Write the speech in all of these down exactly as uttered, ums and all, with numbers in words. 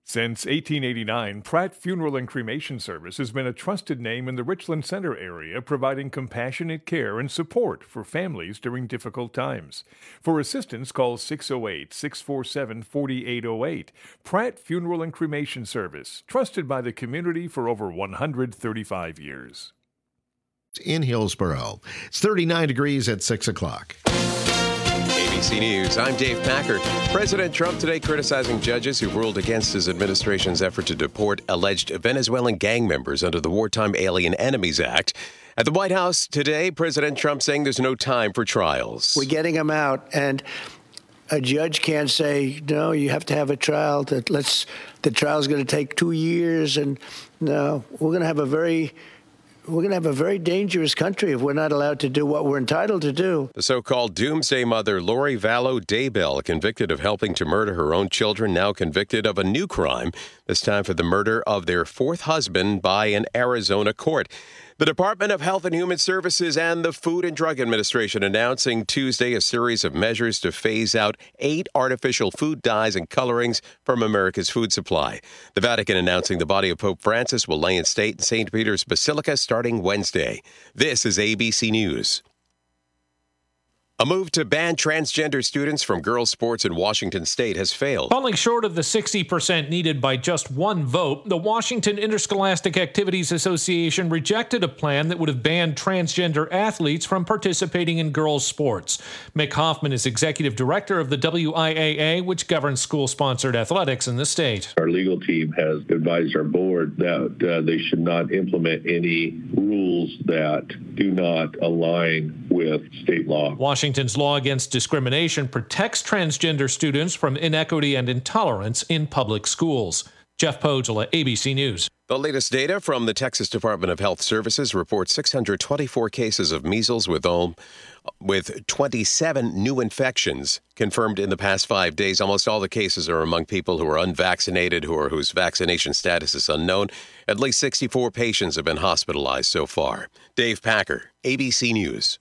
Since eighteen eighty-nine, Pratt Funeral and Cremation Service has been a trusted name in the Richland Center area, providing compassionate care and support for families during difficult times. For assistance, call six oh eight, six four seven, four eight oh eight. Pratt Funeral and Cremation Service, trusted by the community for over one hundred thirty-five years. In Hillsboro, it's thirty-nine degrees at six o'clock. A B C News, I'm Dave Packer. President Trump today criticizing judges who ruled against his administration's effort to deport alleged Venezuelan gang members under the Wartime Alien Enemies Act. At the White House today, President Trump saying there's no time for trials. We're getting them out, and a judge can't say, no, you have to have a trial. That let's the trial's going to take two years, and no, we're going to have a very We're going to have a very dangerous country if we're not allowed to do what we're entitled to do. The so-called doomsday mother, Lori Vallow Daybell, convicted of helping to murder her own children, now convicted of a new crime, this time for the murder of their fourth husband by an Arizona court. The Department of Health and Human Services and the Food and Drug Administration announcing Tuesday a series of measures to phase out eight artificial food dyes and colorings from America's food supply. The Vatican announcing the body of Pope Francis will lay in state in Saint Peter's Basilica starting Wednesday. This is A B C News. A move to ban transgender students from girls' sports in Washington state has failed. Falling short of the sixty percent needed by just one vote, the Washington Interscholastic Activities Association rejected a plan that would have banned transgender athletes from participating in girls' sports. Mick Hoffman is executive director of the W I A A, which governs school-sponsored athletics in the state. Our legal team has advised our board that uh, they should not implement any rules that do not align with state law. Washington's law against discrimination protects transgender students from inequity and intolerance in public schools. Jeff Podgela, A B C News. The latest data from the Texas Department of Health Services reports six hundred twenty-four cases of measles with, all, with twenty-seven new infections confirmed in the past five days. Almost all the cases are among people who are unvaccinated or whose vaccination status is unknown. At least sixty-four patients have been hospitalized so far. Dave Packer, A B C News.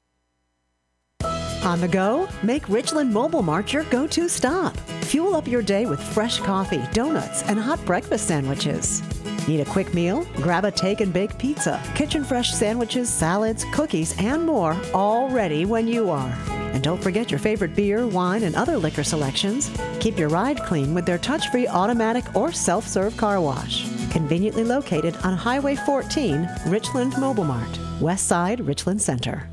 On the go? Make Richland Mobile Mart your go-to stop. Fuel up your day with fresh coffee, donuts, and hot breakfast sandwiches. Need a quick meal? Grab a take and bake pizza, kitchen fresh sandwiches, salads, cookies, and more, all ready when you are. And don't forget your favorite beer, wine, and other liquor selections. Keep your ride clean with their touch-free automatic or self-serve car wash. Conveniently located on Highway fourteen, Richland Mobile Mart, West Side, Richland Center.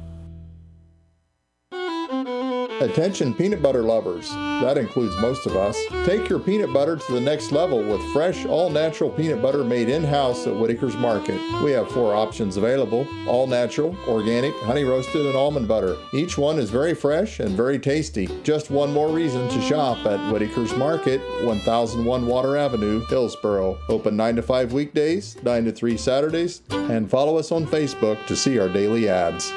Attention peanut butter lovers, that includes most of us. Take your peanut butter to the next level with fresh, all-natural peanut butter made in-house at Whitaker's Market. We have four options available: all-natural, organic, honey-roasted, and almond butter. Each one is very fresh and very tasty. Just one more reason to shop at Whitaker's Market, one thousand one Water Avenue, Hillsboro. Open nine to five weekdays, nine to three Saturdays, and follow us on Facebook to see our daily ads.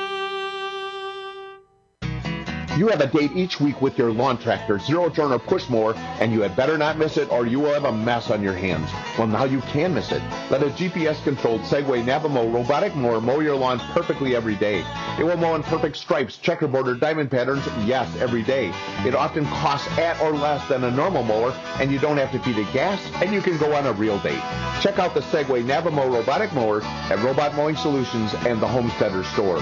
You have a date each week with your lawn tractor, zero turn or push mower, and you had better not miss it or you will have a mess on your hands. Well, now you can miss it. Let a G P S-controlled Segway Navamo robotic mower mow your lawn perfectly every day. It will mow in perfect stripes, checkerboard, or diamond patterns, yes, every day. It often costs at or less than a normal mower, and you don't have to feed it gas, and you can go on a real date. Check out the Segway Navamo robotic mower at Robot Mowing Solutions and the Homesteader store.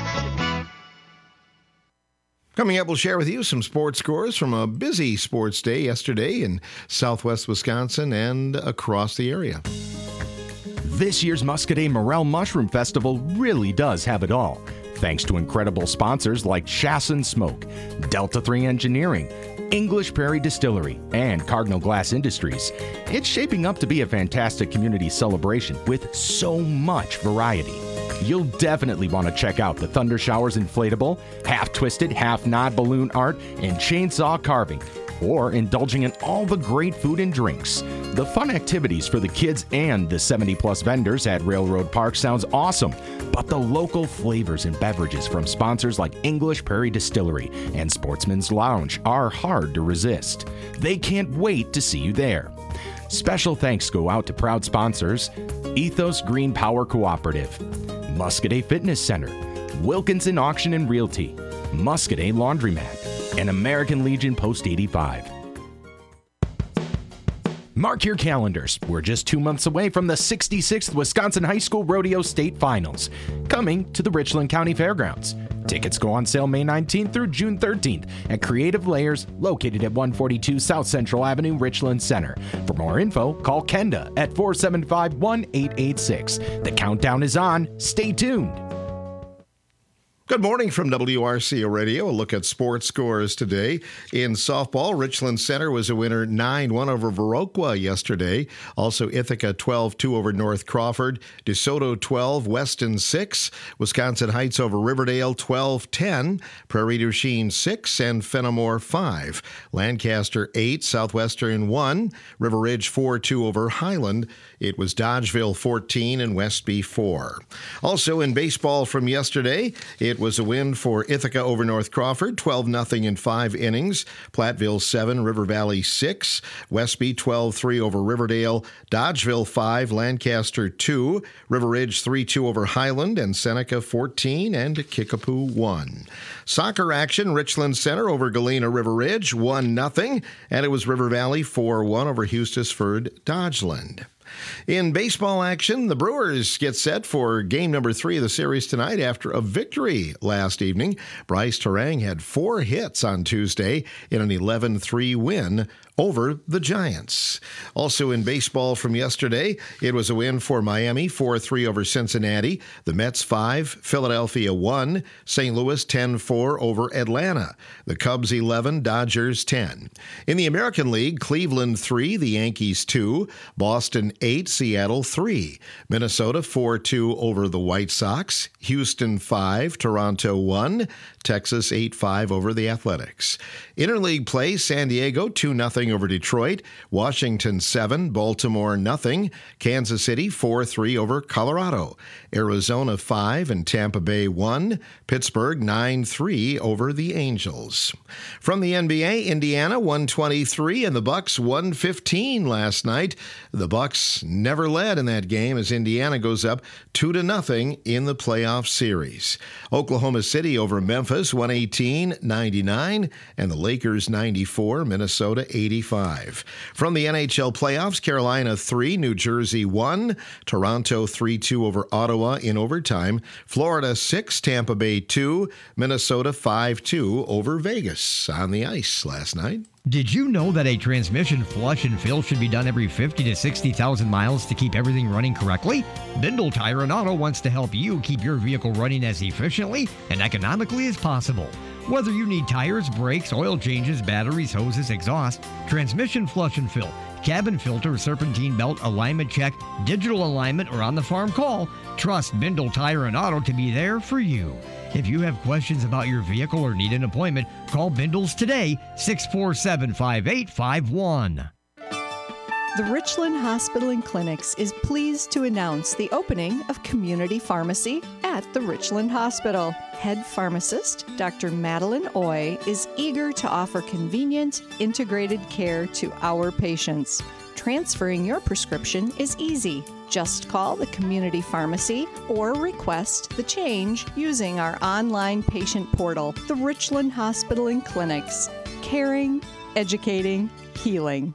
Coming up, we'll share with you some sports scores from a busy sports day yesterday in southwest Wisconsin and across the area. This year's Muscadet Morel Mushroom Festival really does have it all, thanks to incredible sponsors like Chasson Smoke, Delta three Engineering, English Prairie Distillery, and Cardinal Glass Industries. It's shaping up to be a fantastic community celebration with so much variety. You'll definitely want to check out the Thunder Showers Inflatable, half-twisted, half-nod balloon art, and chainsaw carving, or indulging in all the great food and drinks. The fun activities for the kids and the seventy-plus vendors at Railroad Park sounds awesome, but the local flavors and beverages from sponsors like English Prairie Distillery and Sportsman's Lounge are hard to resist. They can't wait to see you there. Special thanks go out to proud sponsors: Ethos Green Power Cooperative, Muscadet Fitness Center, Wilkinson Auction and Realty, Muscadet Laundromat, and American Legion Post eighty-five. Mark your calendars. We're just two months away from the sixty-sixth Wisconsin High School Rodeo State Finals, coming to the Richland County Fairgrounds. Tickets go on sale May nineteenth through June thirteenth at Creative Layers, located at one forty-two South Central Avenue, Richland Center. For more info, call Kenda at four seven five, one eight eight six. The countdown is on. Stay tuned. Good morning from W R C O Radio. A look at sports scores today. In softball, Richland Center was a winner nine one over Viroqua yesterday. Also, Ithaca twelve two over North Crawford. DeSoto twelve, Weston six. Wisconsin Heights over Riverdale twelve ten. Prairie du Chien six and Fenimore five. Lancaster eight, Southwestern one. River Ridge four two over Highland. It was Dodgeville fourteen and Westby four. Also in baseball from yesterday, it was a win for Ithaca over North Crawford, twelve nothing in five innings. Platteville seven, River Valley six. Westby twelve three over Riverdale. Dodgeville five, Lancaster two. River Ridge three two over Highland, and Seneca fourteen and Kickapoo one. Soccer action, Richland Center over Galena River Ridge one nothing, and it was River Valley four one over Hustisford Dodgeland. In baseball action, the Brewers get set for game number three of the series tonight after a victory last evening. Bryce Terang had four hits on Tuesday in an eleven three win over the Giants. Also in baseball from yesterday, it was a win for Miami, four three over Cincinnati. The Mets five, Philadelphia one, Saint Louis ten four over Atlanta. The Cubs eleven, Dodgers ten. In the American League, Cleveland three, the Yankees two, Boston eight, Seattle three. Minnesota four two over the White Sox. Houston five, Toronto one. Texas eight five over the Athletics. Interleague play, San Diego two nothing over Detroit. Washington seven, Baltimore nothing. Kansas City four three over Colorado. Arizona five and Tampa Bay one. Pittsburgh nine three over the Angels. From the N B A, Indiana one twenty-three and the Bucks one fifteen last night. The Bucks never led in that game as Indiana goes up two to nothing in the playoff series. Oklahoma City over Memphis one eighteen ninety-nine, and the Lakers ninety-four, Minnesota eighty-five. From the N H L playoffs, Carolina three, New Jersey one, Toronto three two over Ottawa in overtime, Florida six, Tampa Bay two, Minnesota five two over Vegas on the ice last night. Did you know that a transmission flush and fill should be done every fifty to sixty thousand miles to keep everything running correctly? Bindle Tire and Auto wants to help you keep your vehicle running as efficiently and economically as possible. Whether you need tires, brakes, oil changes, batteries, hoses, exhaust, transmission flush and fill, cabin filter, serpentine belt, alignment check, digital alignment, or on-the-farm call, trust Bindle Tire and Auto to be there for you. If you have questions about your vehicle or need an appointment, call Bindles today, six four seven, five eight five one. The Richland Hospital and Clinics is pleased to announce the opening of community pharmacy at the Richland Hospital. Head pharmacist, Doctor Madeline Oy, is eager to offer convenient, integrated care to our patients. Transferring your prescription is easy. Just call the community pharmacy or request the change using our online patient portal, the Richland Hospital and Clinics. Caring, educating, healing.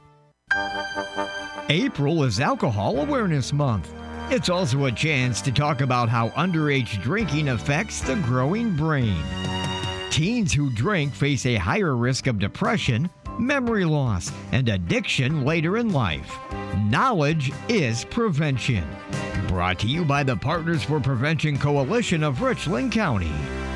April is Alcohol Awareness Month. It's also a chance to talk about how underage drinking affects the growing brain. Teens who drink face a higher risk of depression, memory loss, and addiction later in life. Knowledge is prevention. Brought to you by the Partners for Prevention Coalition of Richland County.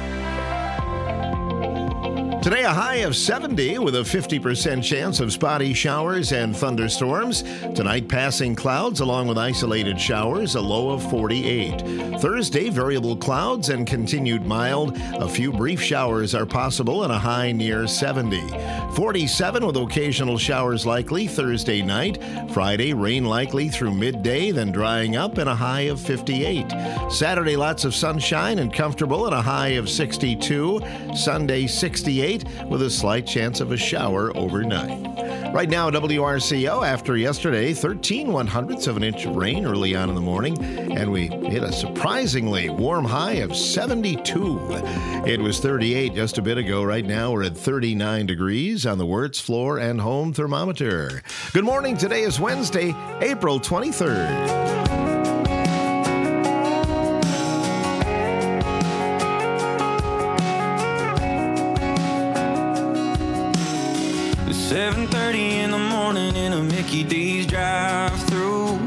Today, a high of seventy with a fifty percent chance of spotty showers and thunderstorms. Tonight, passing clouds along with isolated showers, a low of forty-eight. Thursday, variable clouds and continued mild. A few brief showers are possible and a high near seventy. forty-seven with occasional showers likely Thursday night. Friday, rain likely through midday, then drying up and a high of fifty-eight. Saturday, lots of sunshine and comfortable and a high of sixty-two. Sunday, sixty-eight. thirty-eight with a slight chance of a shower overnight. Right now, W R C O, after yesterday, thirteen one hundredths of an inch of rain early on in the morning, and we hit a surprisingly warm high of seventy-two. It was thirty-eight just a bit ago. Right now, we're at thirty-nine degrees on the Wirtz floor and home thermometer. Good morning. Today is Wednesday, April twenty-third. seven thirty in the morning in a Mickey D's drive-thru.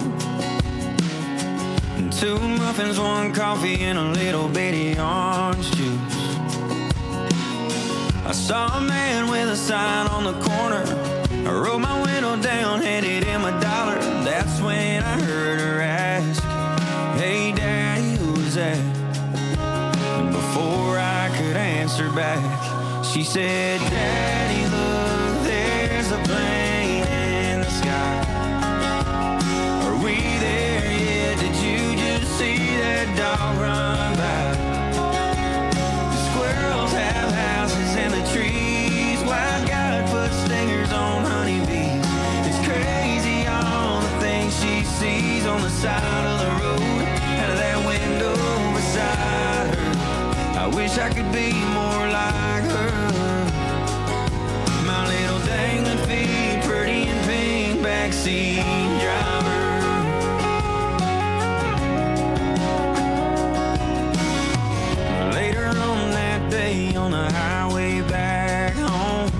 Two muffins, one coffee, and a little bitty orange juice. I saw a man with a sign on the corner. I rolled my window down, handed him a dollar. That's when I heard her ask, "Hey Daddy, who's that?" And before I could answer back, she said, "Daddy, look, there's a plane in the sky. Are we there yet? Did you just see that dog run by? The squirrels have houses in the trees. Why God put stingers on honeybees? It's crazy all the things she sees on the side of the road, out of that window beside her. I wish I could be more like her. My little dangling feet, pretty and pink, backseat driver." Later on that day on the highway back home,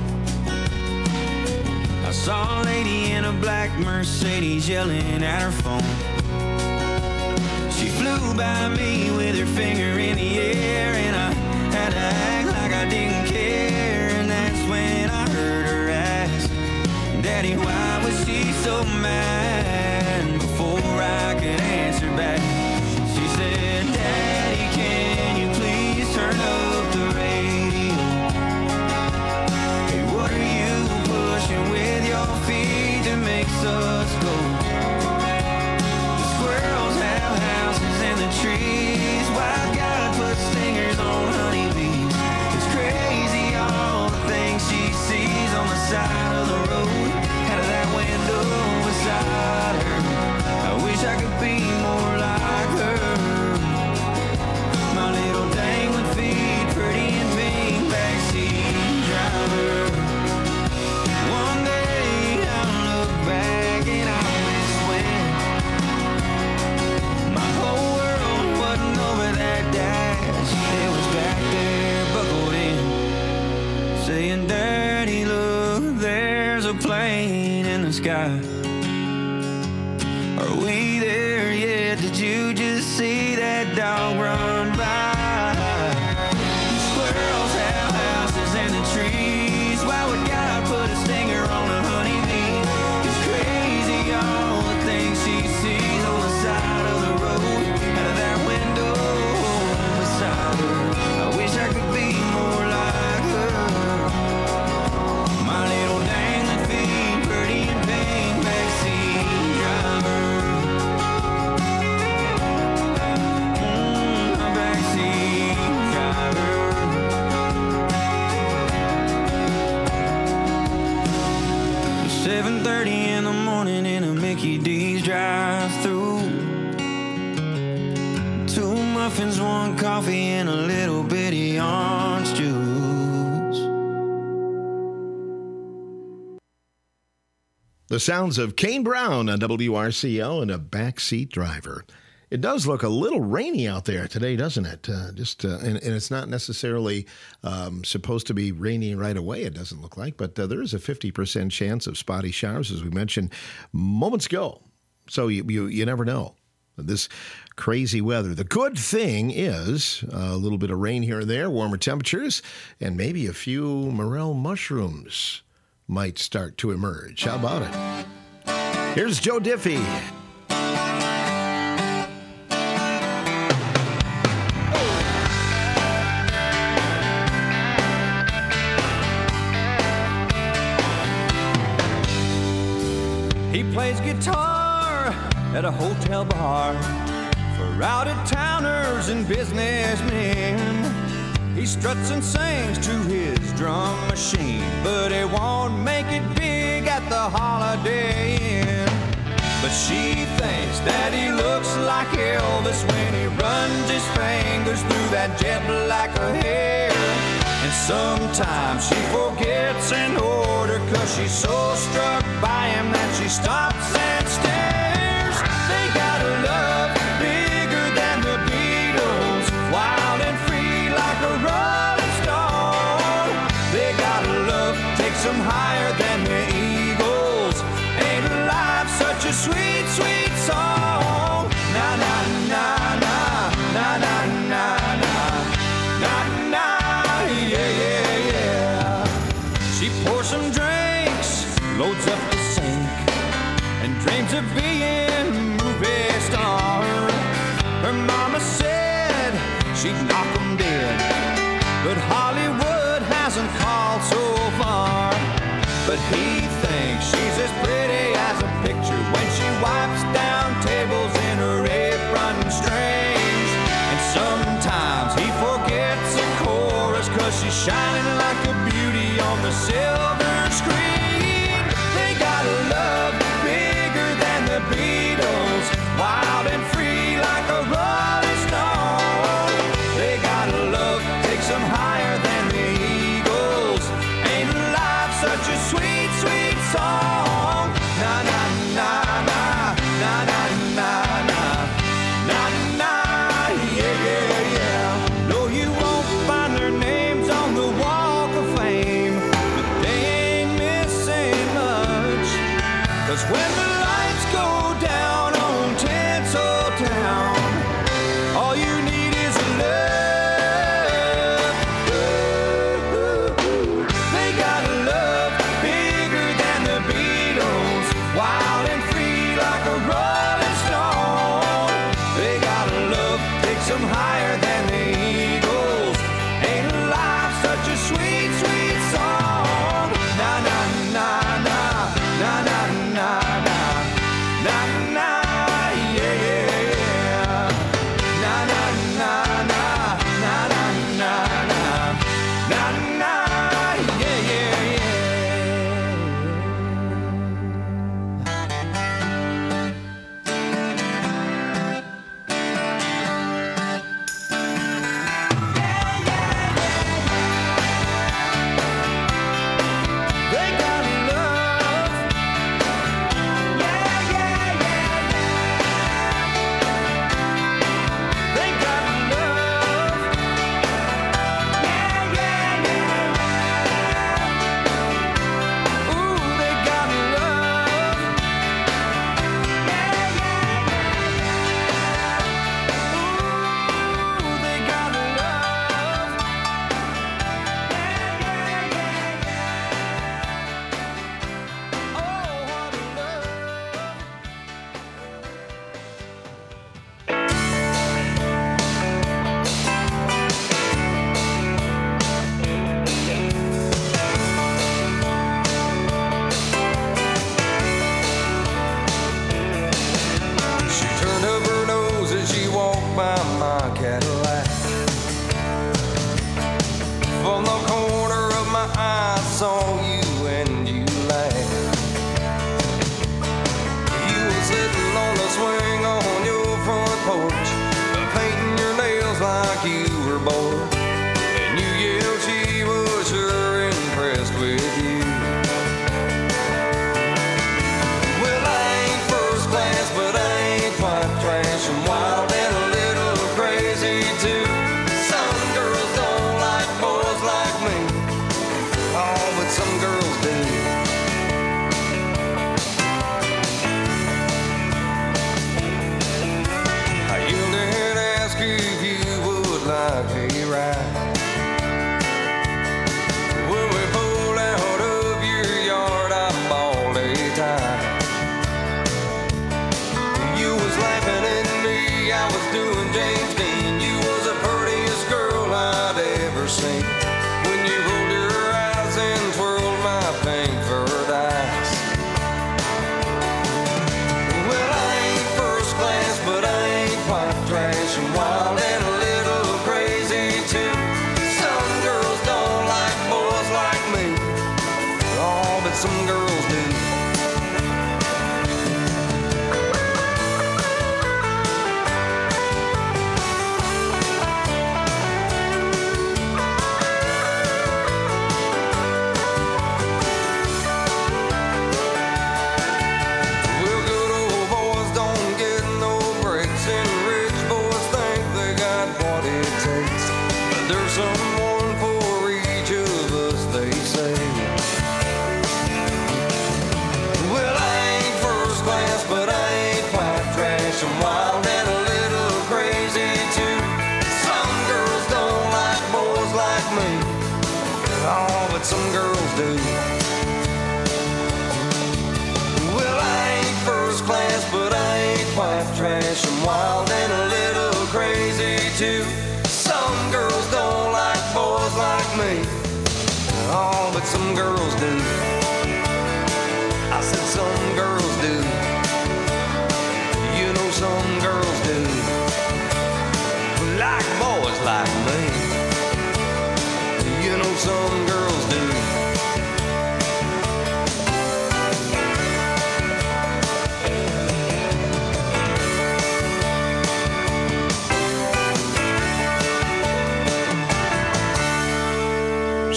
I saw a lady in a black Mercedes yelling at her phone. She flew by me with her finger in the air, and I had to act like I didn't care. And that's when I heard her ask, "Daddy, why was she so mad?" Before I could answer back, she said, "Daddy, can you please turn up the radio? Hey, what are you pushing with your feet that makes us go? The squirrels have houses in the trees. Why God put stingers on honeybees? It's crazy all the things she sees on the side of the road, out of that window beside her. I wish I could be more like her. My little dangling feet, pretty and pink, backseat driver. One day I'll look back and I'll miss when my whole world wasn't over that dash. It was back there buckled in, saying, "Daddy, look, there's a plane in the sky. Are we there yet? Did you just see that dog run by? The squirrels have houses in the trees. Why would God put a stinger on a honeybee? It's crazy all the things she sees on the side of the road, out of that window beside her. I wish I could be more like her. My little dangling feet, pretty and pink, backseat driver. Mm, a backseat driver." seven thirty in the morning in a Mickey D's drive-thru. Two muffins, one coffee, and a little bitty orange juice. The sounds of Kane Brown on W R C O and a backseat driver. It does look a little rainy out there today, doesn't it? Uh, just uh, and, and it's not necessarily um, supposed to be rainy right away, it doesn't look like, but uh, there is a fifty percent chance of spotty showers, as we mentioned moments ago. So you, you, you never know. This crazy weather. The good thing is a little bit of rain here and there, warmer temperatures, and maybe a few morel mushrooms might start to emerge. How about it? Here's Joe Diffie. He plays guitar at a hotel bar for out-of-towners and businessmen. He struts and sings to his drum machine, but he won't make it big at the Holiday Inn. But she thinks that he looks like Elvis when he runs his fingers through that jet black hair. And sometimes she forgets an order, cause she's so struck by him that she stops and stares. They got a love bigger than the Beatles, wild and free like a rolling stone. They got a love takes them higher than the Eagles. Ain't life such a sweet, sweet song? Na na na na na na na na na na, yeah yeah yeah. She pours some drinks, loads up the sink, and dreams of being a movie star. Her mama said she'd knock 'em dead, but Hollywood hasn't called so far. But he thinks she's as pretty as a picture when she wipes down tables in her apron strings. And sometimes he forgets a chorus, cause she's shining like a beauty on the silver screen. They got a love bigger than the Beatles, wild and free like a rolling stone. They got a love takes them higher than the Eagles. Ain't life such a sweet, sweet song? Na na na na na na na na na na, yeah yeah yeah. No, you won't find their names on the Walk of Fame, but they ain't missing much. Cause when the lights go down on Tinsel Town, all you need is a love. Ooh, ooh, ooh. They got a love bigger than the Beatles, wild and free like a rolling stone. They got a love takes them higher than the Eagles. Ain't life such a sweet, sweet song? Na na na na na na na na na na, yeah yeah yeah. Na na na na na na na na na na, yeah yeah yeah. They got love, yeah yeah yeah. They got love, yeah yeah yeah. Ooh, they got love, yeah yeah yeah. Ooh, they got love, yeah yeah yeah. Oh, what a love. She turned up her nose as she walked by my Cadillac. From the corner of my eye, I saw you and you laughed. You were sitting on the swing on your front porch, painting your nails like you were bored. And you yelled she was sure impressed with you. Well, I ain't first class, but I ain't quite trash. I'm wild and a little crazy too. Some girls don't like boys like me. Oh, but some girls do.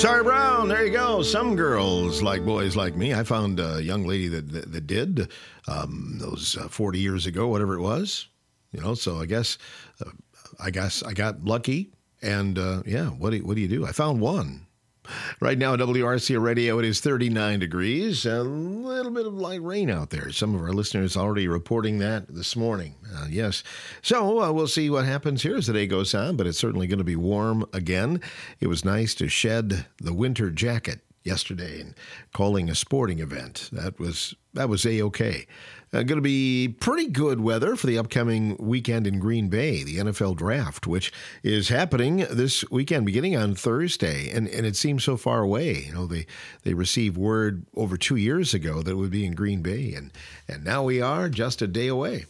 Sorry Brown, there you go. Some girls like boys like me. I found a young lady that that, that did um, those uh, forty years ago, whatever it was. You know, so I guess uh, I guess I got lucky. And uh, yeah, what do what do you do? I found one. Right now, W R C Radio, it is thirty-nine degrees. A little bit of light rain out there. Some of our listeners already reporting that this morning. Uh, yes. So uh, we'll see what happens here as the day goes on, but it's certainly going to be warm again. It was nice to shed the winter jacket yesterday and calling a sporting event. That was that was A-OK. Uh, going to be pretty good weather for the upcoming weekend in Green Bay, the N F L Draft, which is happening this weekend, beginning on Thursday. And, and it seems so far away. You know, they, they received word over two years ago that it would be in Green Bay, and, and now we are just a day away.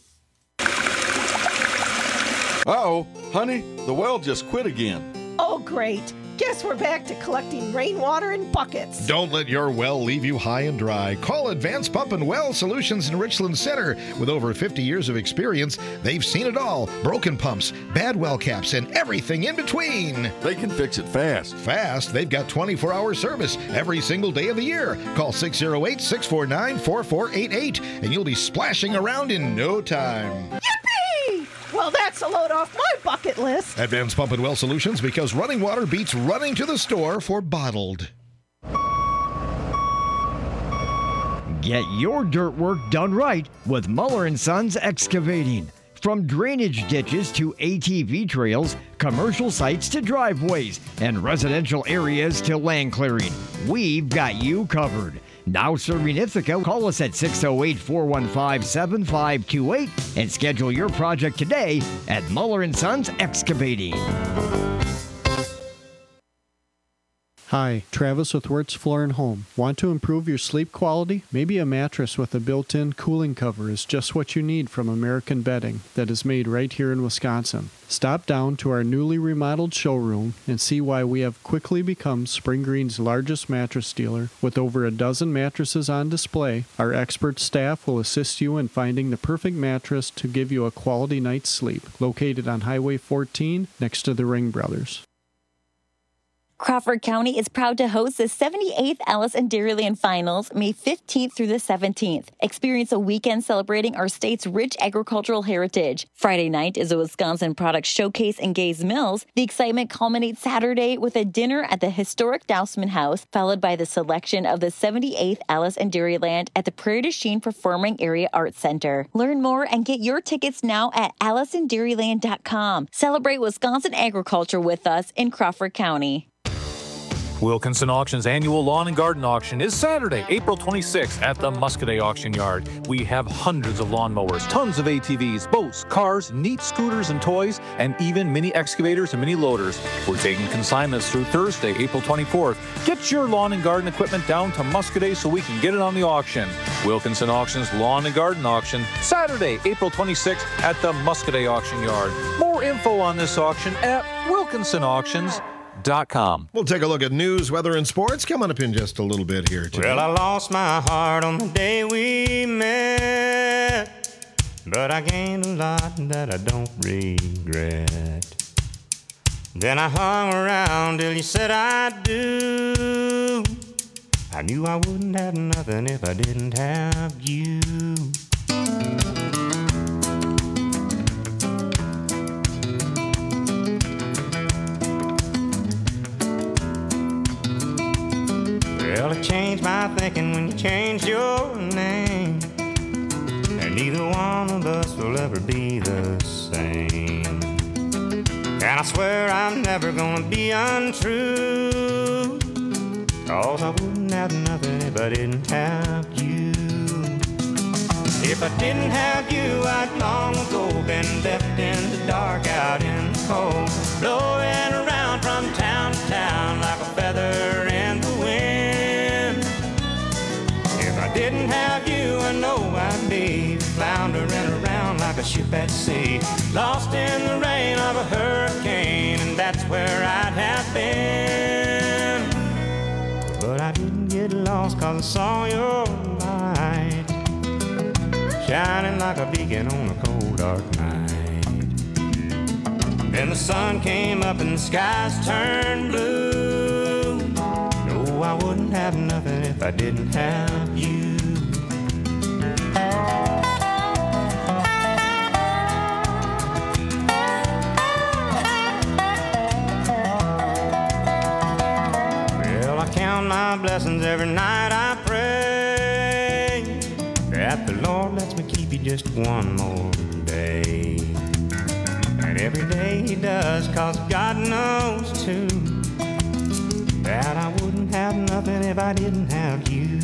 Uh-oh, honey, the well just quit again. Oh, great. Guess we're back to collecting rainwater in buckets. Don't let your well leave you high and dry. Call Advanced Pump and Well Solutions in Richland Center. With over fifty years of experience, they've seen it all. Broken pumps, bad well caps, and everything in between. They can fix it fast. Fast? They've got twenty-four hour service every single day of the year. Call six oh eight, six four nine, four four eight eight and you'll be splashing around in no time. Yippee! Well, that's a load off my bucket list. Advanced Pump and Well Solutions, because running water beats running to the store for bottled. Get your dirt work done right with Muller and Sons Excavating. From drainage ditches to A T V trails, commercial sites to driveways, and residential areas to land clearing, we've got you covered. Now serving Ithaca, call us at six oh eight, four one five, seven five two eight and schedule your project today at Muller and Sons Excavating. Hi, Travis with Wirtz Floor and Home. Want to improve your sleep quality? Maybe a mattress with a built-in cooling cover is just what you need from American Bedding that is made right here in Wisconsin. Stop down to our newly remodeled showroom and see why we have quickly become Spring Green's largest mattress dealer. With over a dozen mattresses on display, our expert staff will assist you in finding the perfect mattress to give you a quality night's sleep. Located on Highway fourteen next to the Ring Brothers. Crawford County is proud to host the seventy-eighth Alice and Dairyland Finals, May fifteenth through the seventeenth. Experience a weekend celebrating our state's rich agricultural heritage. Friday night is a Wisconsin product showcase in Gays Mills. The excitement culminates Saturday with a dinner at the historic Dousman House, followed by the selection of the seventy-eighth Alice and Dairyland at the Prairie du Chien Performing Area Arts Center. Learn more and get your tickets now at allison dairyland dot com. Celebrate Wisconsin agriculture with us in Crawford County. Wilkinson Auction's annual lawn and garden auction is Saturday, April twenty-sixth at the Muscoda Auction Yard. We have hundreds of lawnmowers, tons of A T Vs, boats, cars, neat scooters and toys, and even mini excavators and mini loaders. We're taking consignments through Thursday, April twenty-fourth. Get your lawn and garden equipment down to Muscoda so we can get it on the auction. Wilkinson Auction's lawn and garden auction, Saturday, April twenty-sixth at the Muscoda Auction Yard. More info on this auction at wilkinson auctions dot com. We'll take a look at news, weather, and sports coming up in just a little bit here today. Well, I lost my heart on the day we met, but I gained a lot that I don't regret. Then I hung around till you said I do. I knew I wouldn't have nothing if I didn't have you. Well, it changed my thinking when you changed your name, and neither one of us will ever be the same. And I swear I'm never gonna be untrue, 'cause I wouldn't have nothing if I didn't have you. If I didn't have you, I'd long ago been left in the dark, out in the cold, blowing around from town to town like a feather in the wind. If I didn't have you, I know I'd be floundering around like a ship at sea, lost in the rain of a hurricane, and that's where I'd have been. But I didn't get lost 'cause I saw your light shining like a beacon on a cold dark night. Then the sun came up and the skies turned blue, I wouldn't have nothing if I didn't have you. Well, I count my blessings every night. I pray that the Lord lets me keep you just one more day. And every day he does, 'cause God knows too that I wouldn't have nothing if I didn't have you.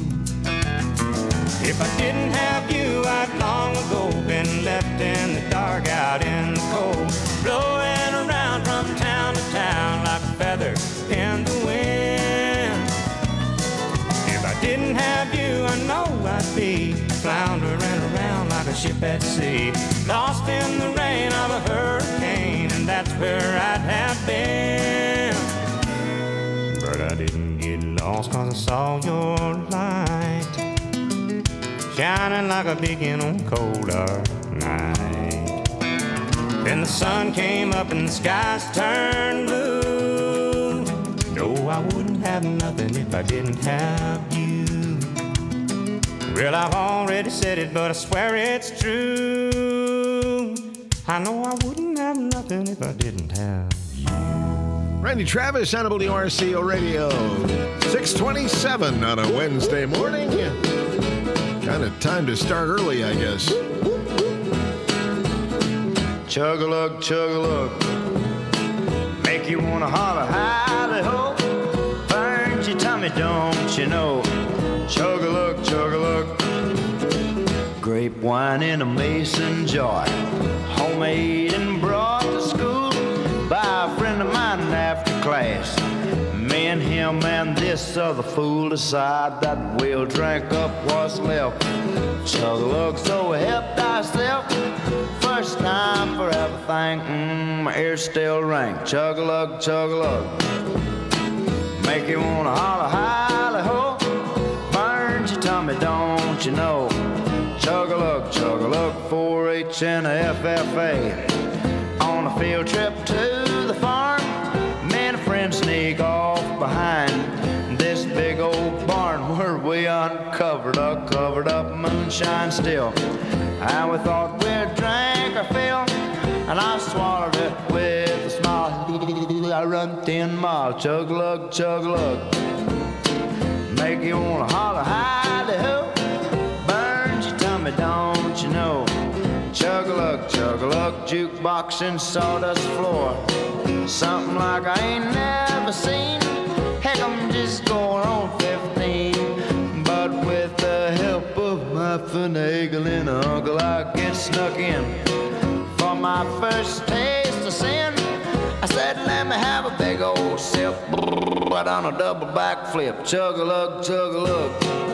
If I didn't have you, I'd long ago been left in the dark, out in the cold, blowing around from town to town like a feather in the wind. If I didn't have you, I know I'd be floundering around like a ship at sea, lost in the rain of a hurricane, and that's where I'd have been. But I didn't get lost 'cause I saw your light shining like a beacon on a cold dark night. Then the sun came up and the skies turned blue. No, I wouldn't have nothing if I didn't have you. Well, I've already said it, but I swear it's true. I know I wouldn't have nothing if I didn't have you. Randy Travis on W R C O Radio. six twenty-seven on a Wednesday morning. Kind of time to start early, I guess. Chug-a-lug, chug-a-lug, make you wanna holler, hide-ho. Burns your tummy, don't you know? Chug-a-lug, chug-a-lug, grape wine in a mason jar, homemade and brought to school by a friend of mine after class. Me and him and this other fool decide that we'll drink up what's left. Chug-a-lug, so help thyself. First time for everything, mm, my ears still ring. Chug-a-lug, chug-a-lug, make you wanna holler, hally-ho. Burns your tummy, don't you know? Chug-a-lug, chug-a-lug, four H and a F F A. On a field trip to the farm, me and a friend sneak off behind this big old barn where we uncovered a covered up moonshine still. And we thought we'd drink our fill, and I swallowed it with a smile. I run ten miles, chug-a-lug, chug-a-lug, make you wanna holler, hide-ho. Burns your tummy, don't you know? Chug-a-lug, chug-a-lug, jukebox and sawdust floor, something like I ain't never seen. Heck, I'm just going on fifteen, but with the help of my finagling uncle, I get snuck in. For my first taste of sin, I said, let me have a big old sip, right on a double backflip. Chug-a-lug, chug-a-lug,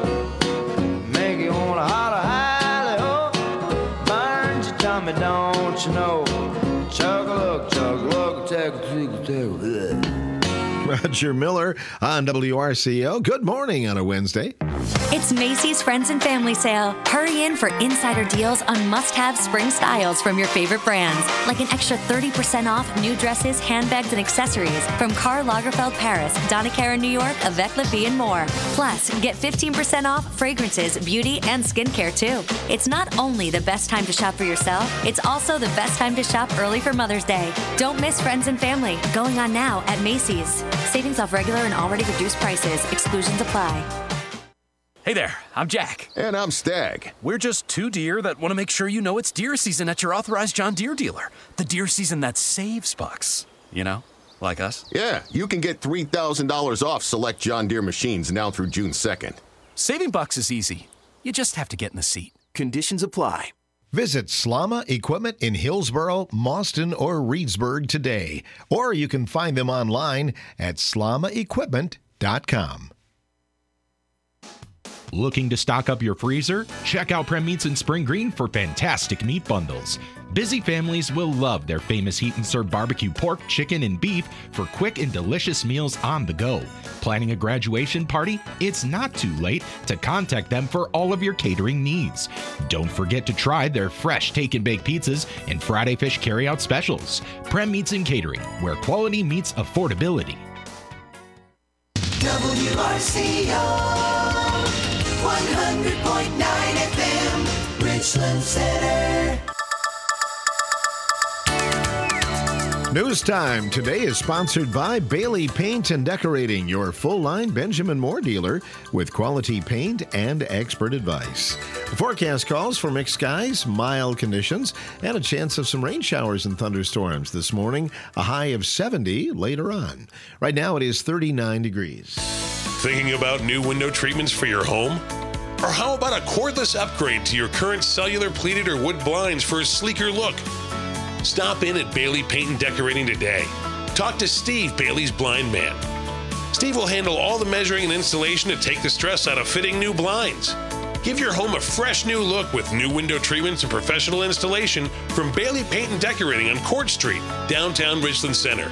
make you wanna holler, hally-ho. Burns your tummy, don't you know? Chug-a-lug, chug-a-lug, chug-a-lug. Roger Miller on W R C O. Good morning on a Wednesday. It's Macy's Friends and Family Sale. Hurry in for insider deals on must-have spring styles from your favorite brands, like an extra thirty percent off new dresses, handbags, and accessories from Karl Lagerfeld Paris, Donna Karan New York, Avec La Vie, and more. Plus, get fifteen percent off fragrances, beauty, and skincare, too. It's not only the best time to shop for yourself, it's also the best time to shop early for Mother's Day. Don't miss Friends and Family, going on now at Macy's. Savings off regular and already reduced prices. Exclusions apply. Hey there, I'm Jack. And I'm Stag. We're just two deer that want to make sure you know it's deer season at your authorized John Deere dealer. The deer season that saves bucks. You know, like us. Yeah, you can get three thousand dollars off select John Deere machines now through June second. Saving bucks is easy. You just have to get in the seat. Conditions apply. Visit Slama Equipment in Hillsboro, Mauston, or Reedsburg today. Or you can find them online at slama equipment dot com. Looking to stock up your freezer? Check out Prem Meats in Spring Green for fantastic meat bundles. Busy families will love their famous Heat and Serve barbecue pork, chicken, and beef for quick and delicious meals on the go. Planning a graduation party? It's not too late to contact them for all of your catering needs. Don't forget to try their fresh take and bake pizzas and Friday fish carryout specials. Prem Meats and Catering, where quality meets affordability. W R C O, one hundred point nine F M, Richland Center. News Time today is sponsored by Bailey Paint and Decorating, your full-line Benjamin Moore dealer with quality paint and expert advice. The forecast calls for mixed skies, mild conditions, and a chance of some rain showers and thunderstorms this morning, a high of seventy later on. Right now it is thirty-nine degrees. Thinking about new window treatments for your home? Or how about a cordless upgrade to your current cellular pleated or wood blinds for a sleeker look? Stop in at Bailey Paint and Decorating today. Talk to Steve, Bailey's blind man. Steve will handle all the measuring and installation to take the stress out of fitting new blinds. Give your home a fresh new look with new window treatments and professional installation from Bailey Paint and Decorating on Court Street, downtown Richland Center.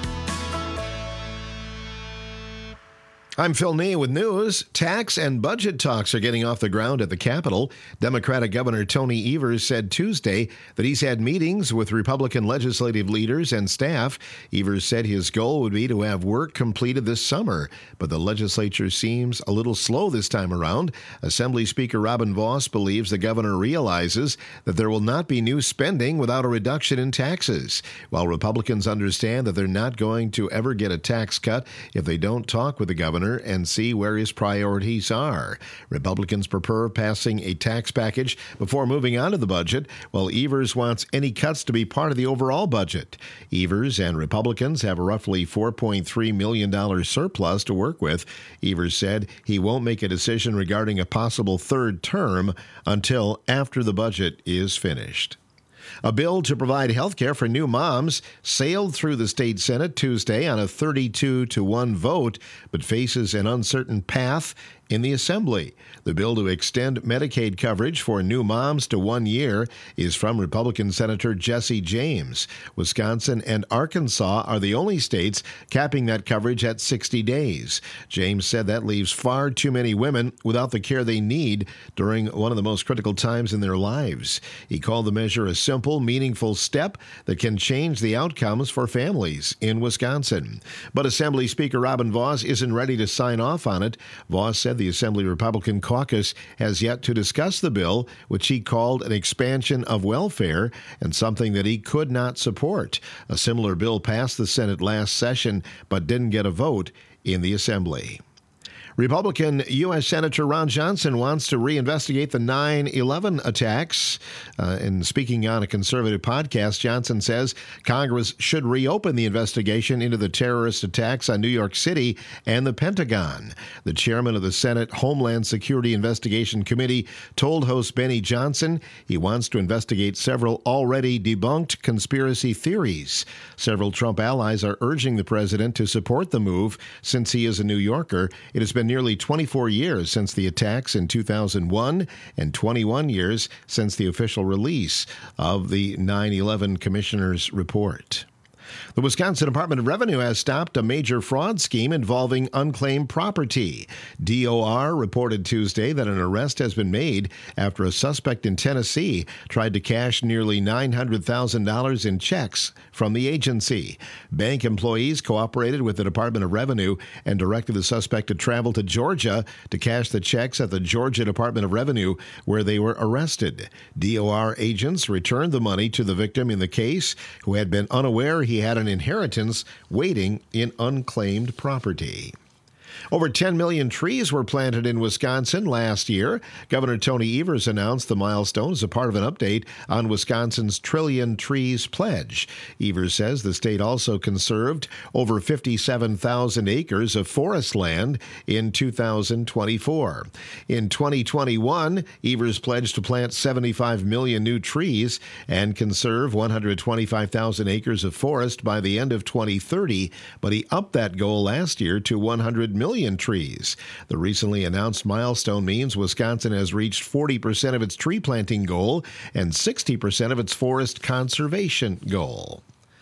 I'm Phil Nee with news. Tax and budget talks are getting off the ground at the Capitol. Democratic Governor Tony Evers said Tuesday that he's had meetings with Republican legislative leaders and staff. Evers said his goal would be to have work completed this summer, but the legislature seems a little slow this time around. Assembly Speaker Robin Vos believes the governor realizes that there will not be new spending without a reduction in taxes, while Republicans understand that they're not going to ever get a tax cut if they don't talk with the governor and see where his priorities are. Republicans prefer passing a tax package before moving on to the budget, while Evers wants any cuts to be part of the overall budget. Evers and Republicans have a roughly four point three million dollars surplus to work with. Evers said he won't make a decision regarding a possible third term until after the budget is finished. A bill to provide health care for new moms sailed through the state Senate Tuesday on a thirty-two to one vote, but faces an uncertain path in the Assembly. The bill to extend Medicaid coverage for new moms to one year is from Republican Senator Jesse James. Wisconsin and Arkansas are the only states capping that coverage at sixty days. James said that leaves far too many women without the care they need during one of the most critical times in their lives. He called the measure a simple, meaningful step that can change the outcomes for families in Wisconsin. But Assembly Speaker Robin Vos isn't ready to sign off on it. Vos said the Assembly Republican caucus has yet to discuss the bill, which he called an expansion of welfare and something that he could not support. A similar bill passed the Senate last session but didn't get a vote in the Assembly. Republican U S Senator Ron Johnson wants to reinvestigate the nine eleven attacks. Uh, and speaking on a conservative podcast, Johnson says Congress should reopen the investigation into the terrorist attacks on New York City and the Pentagon. The chairman of the Senate Homeland Security Investigation Committee told host Benny Johnson he wants to investigate several already debunked conspiracy theories. Several Trump allies are urging the president to support the move since he is a New Yorker. It has been nearly twenty-four years since the attacks in two thousand one and twenty-one years since the official release of the nine eleven Commissioner's report. The Wisconsin Department of Revenue has stopped a major fraud scheme involving unclaimed property. D O R reported Tuesday that an arrest has been made after a suspect in Tennessee tried to cash nearly nine hundred thousand dollars in checks from the agency. Bank employees cooperated with the Department of Revenue and directed the suspect to travel to Georgia to cash the checks at the Georgia Department of Revenue, where they were arrested. D O R agents returned the money to the victim in the case, who had been unaware he had an inheritance waiting in unclaimed property. Over ten million trees were planted in Wisconsin last year. Governor Tony Evers announced the milestone as a part of an update on Wisconsin's Trillion Trees Pledge. Evers says the state also conserved over fifty-seven thousand acres of forest land in two thousand twenty-four. In twenty twenty-one, Evers pledged to plant seventy-five million new trees and conserve one hundred twenty-five thousand acres of forest by the end of twenty thirty, but he upped that goal last year to one hundred million trees. The recently announced milestone means Wisconsin has reached forty percent of its tree planting goal and sixty percent of its forest conservation goal.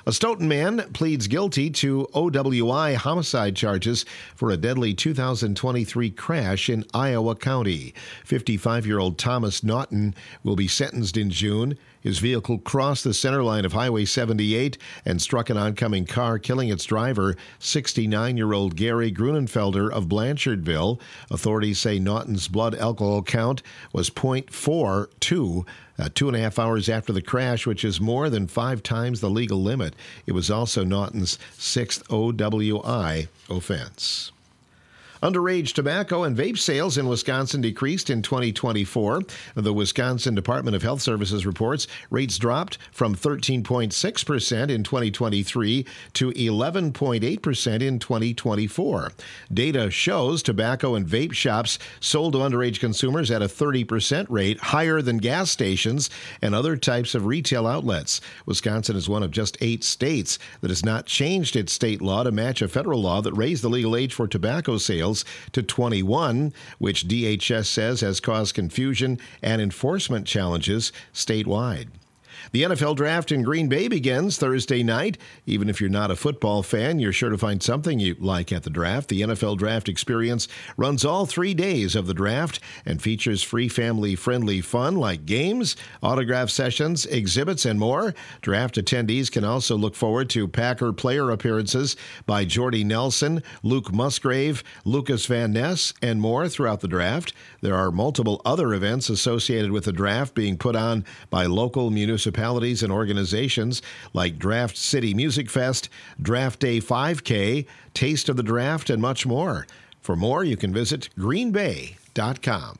A Stoughton man pleads guilty to O W I homicide charges for a deadly two thousand twenty-three crash in Iowa County. fifty-five-year-old Thomas Naughton will be sentenced in June. His vehicle crossed the center line of Highway seventy-eight and struck an oncoming car, killing its driver, sixty-nine-year-old Gary Grunenfelder of Blanchardville. Authorities say Naughton's blood alcohol count was point four two, uh, two and a half hours after the crash, which is more than five times the legal limit. It was also Naughton's sixth O W I offense. Underage tobacco and vape sales in Wisconsin decreased in twenty twenty-four. The Wisconsin Department of Health Services reports rates dropped from thirteen point six percent in twenty twenty-three to eleven point eight percent in twenty twenty-four. Data shows tobacco and vape shops sold to underage consumers at a thirty percent rate, higher than gas stations and other types of retail outlets. Wisconsin is one of just eight states that has not changed its state law to match a federal law that raised the legal age for tobacco sales to twenty-one, which D H S says has caused confusion and enforcement challenges statewide. The N F L Draft in Green Bay begins Thursday night. Even if you're not a football fan, you're sure to find something you like at the draft. The N F L Draft Experience runs all three days of the draft and features free family-friendly fun like games, autograph sessions, exhibits, and more. Draft attendees can also look forward to Packer player appearances by Jordy Nelson, Luke Musgrave, Lucas Van Ness, and more throughout the draft. There are multiple other events associated with the draft being put on by local municipalities and organizations like Draft City Music Fest, Draft Day five K, Taste of the Draft, and much more. For more, you can visit green bay dot com.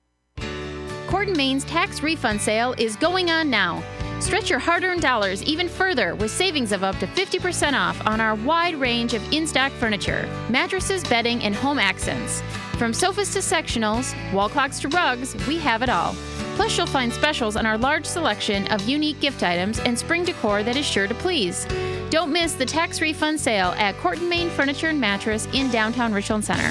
Court and Main's tax refund sale is going on now. Stretch your hard-earned dollars even further with savings of up to fifty percent off on our wide range of in-stock furniture, mattresses, bedding, and home accents. From sofas to sectionals, wall clocks to rugs, we have it all. Plus, you'll find specials on our large selection of unique gift items and spring decor that is sure to please. Don't miss the tax refund sale at Court and Main Furniture and Mattress in downtown Richland Center.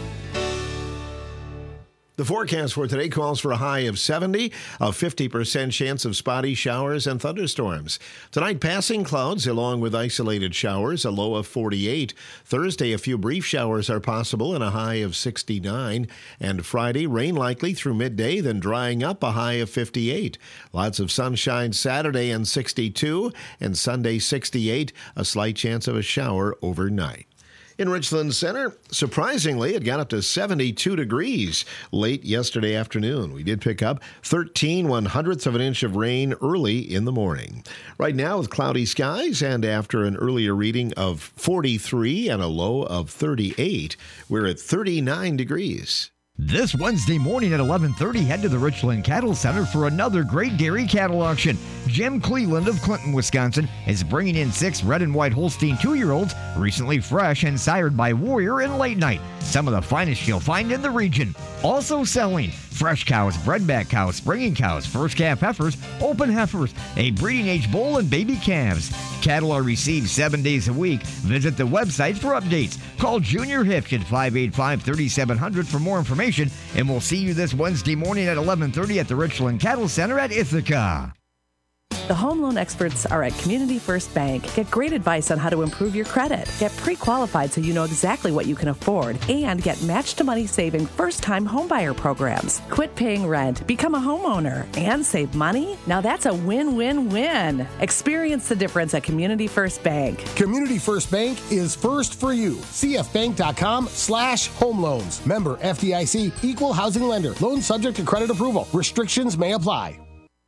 The forecast for today calls for a high of seventy, a fifty percent chance of spotty showers and thunderstorms. Tonight, passing clouds along with isolated showers, a low of forty-eight. Thursday, a few brief showers are possible and a high of sixty-nine. And Friday, rain likely through midday, then drying up, a high of fifty-eight. Lots of sunshine Saturday and sixty-two, and Sunday sixty-eight, a slight chance of a shower overnight. In Richland Center, surprisingly, it got up to seventy-two degrees late yesterday afternoon. We did pick up thirteen one-hundredths of an inch of rain early in the morning. Right now, with cloudy skies and after an earlier reading of forty-three and a low of thirty-eight, we're at thirty-nine degrees. This Wednesday morning at eleven thirty, head to the Richland Cattle Center for another great dairy cattle auction. Jim Cleveland of Clinton, Wisconsin, is bringing in six red and white Holstein two-year-olds, recently fresh and sired by Warrior and Late Night. Some of the finest you'll find in the region. Also selling fresh cows, bredback cows, springing cows, first calf heifers, open heifers, a breeding age bull, and baby calves. Cattle are received seven days a week. Visit the website for updates. Call Junior Hipsch at five eight five, three seven zero zero for more information, and we'll see you this Wednesday morning at eleven thirty at the Richland Cattle Center at Ithaca. The home loan experts are at Community First Bank. Get great advice on how to improve your credit. Get pre-qualified so you know exactly what you can afford. And get match-to-money saving first-time homebuyer programs. Quit paying rent, become a homeowner, and save money? Now that's a win-win-win. Experience the difference at Community First Bank. Community First Bank is first for you. cfbank.com slash home loans. Member F D I C, equal housing lender. Loan subject to credit approval. Restrictions may apply.